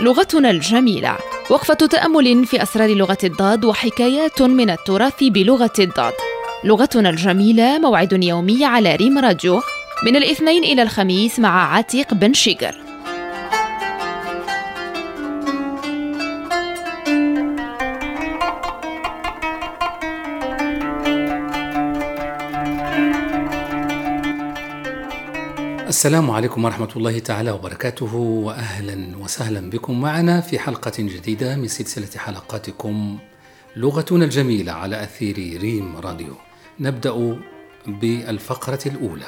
لغتنا الجميلة، وقفة تأمل في أسرار لغة الضاد وحكايات من التراث بلغة الضاد. لغتنا الجميلة موعد يومي على ريم راديو من الاثنين إلى الخميس مع عتيق بن شيقر. السلام عليكم ورحمة الله تعالى وبركاته، وأهلا وسهلا بكم معنا في حلقة جديدة من سلسلة حلقاتكم لغتنا الجميلة على أثير ريم راديو. نبدأ بالفقرة الأولى.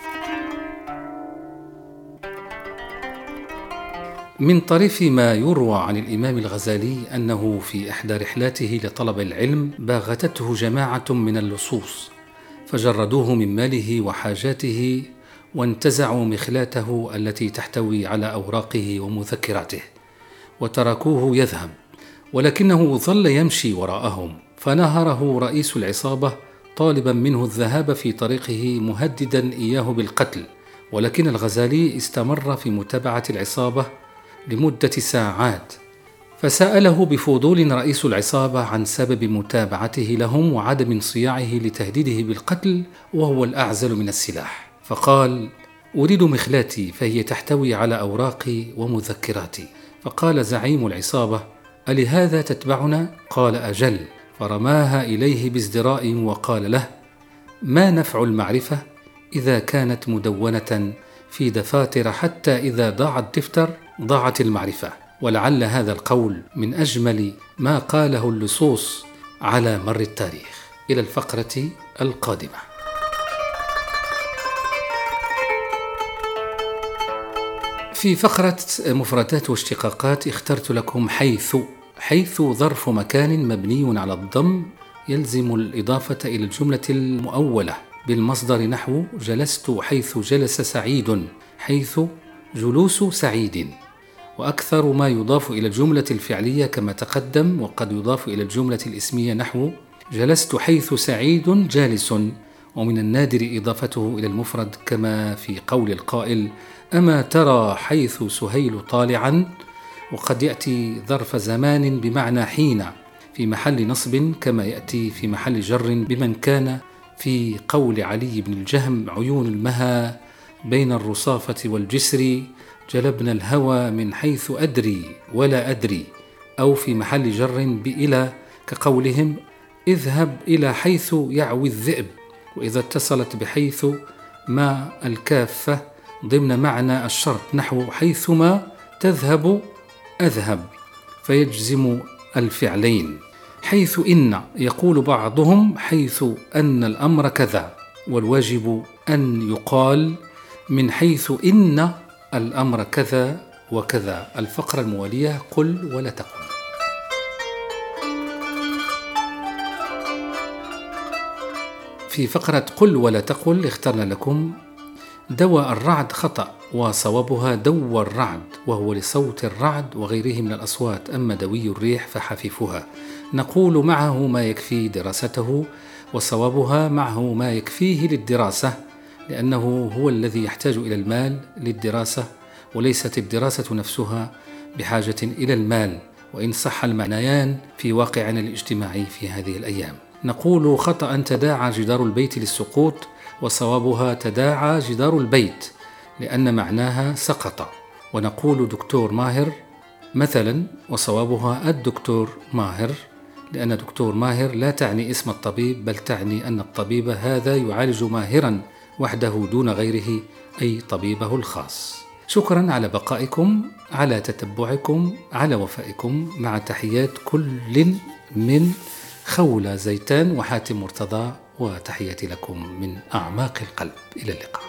من طريف ما يروى عن الإمام الغزالي أنه في إحدى رحلاته لطلب العلم باغتته جماعة من اللصوص، فجردوه من ماله وحاجاته وانتزعوا مخلاته التي تحتوي على أوراقه ومذكراته، وتركوه يذهب، ولكنه ظل يمشي وراءهم، فنهره رئيس العصابة طالبا منه الذهاب في طريقه مهددا إياه بالقتل، ولكن الغزالي استمر في متابعة العصابة لمدة ساعات، فسأله بفضول رئيس العصابة عن سبب متابعته لهم وعدم انصياعه لتهديده بالقتل وهو الأعزل من السلاح، فقال: أريد مخلاتي فهي تحتوي على أوراقي ومذكراتي. فقال زعيم العصابة: ألهذا تتبعنا؟ قال: أجل. فرماها إليه بازدراء وقال له: ما نفع المعرفة إذا كانت مدونة في دفاتر، حتى إذا ضاع الدفتر ضاعت المعرفة. ولعل هذا القول من أجمل ما قاله اللصوص على مر التاريخ. إلى الفقرة القادمة. في فقرة مفردات واشتقاقات اخترت لكم حيث ظرف مكان مبني على الضم يلزم الإضافة إلى الجملة المؤولة بالمصدر، نحو جلست حيث جلس سعيد، حيث جلوس سعيد. وأكثر ما يضاف إلى الجملة الفعلية كما تقدم، وقد يضاف إلى الجملة الاسمية، نحو جلست حيث سعيد جالس. ومن النادر إضافته إلى المفرد كما في قول القائل: أما ترى حيث سهيل طالعا. وقد يأتي ظرف زمان بمعنى حين في محل نصب، كما يأتي في محل جر بمن كان في قول علي بن الجهم: عيون المها بين الرصافة والجسر، جلبنا الهوى من حيث أدري ولا أدري. أو في محل جر بإلى كقولهم: اذهب إلى حيث يعوي الذئب. وإذا اتصلت بحيث ما الكافة ضمن معنى الشرط، نحو حيثما تذهب أذهب، فيجزم الفعلين. حيث إن يقول بعضهم حيث أن الأمر كذا، والواجب أن يقال من حيث إن الأمر كذا وكذا. الفقرة الموالية: قل ولا تقل. في فقرة قل ولا تقل اخترنا لكم دوى الرعد خطأ، وصوابها دوى الرعد، وهو لصوت الرعد وغيره من الأصوات، أما دوي الريح فحفيفها. نقول معه ما يكفي دراسته، وصوابها معه ما يكفيه للدراسة، لأنه هو الذي يحتاج إلى المال للدراسة، وليست الدراسة نفسها بحاجة إلى المال، وإن صح المعنيان في واقعنا الاجتماعي في هذه الأيام. نقول خطأ تداعى جدار البيت للسقوط، وصوابها تداعى جدار البيت، لأن معناها سقط. ونقول دكتور ماهر مثلا، وصوابها الدكتور ماهر، لأن دكتور ماهر لا تعني اسم الطبيب، بل تعني أن الطبيب هذا يعالج ماهرا وحده دون غيره، أي طبيبه الخاص. شكرا على بقائكم، على تتبعكم، على وفائكم، مع تحيات كل من خولة زيتان وحاتم مرتضى، وتحياتي لكم من أعماق القلب. إلى اللقاء.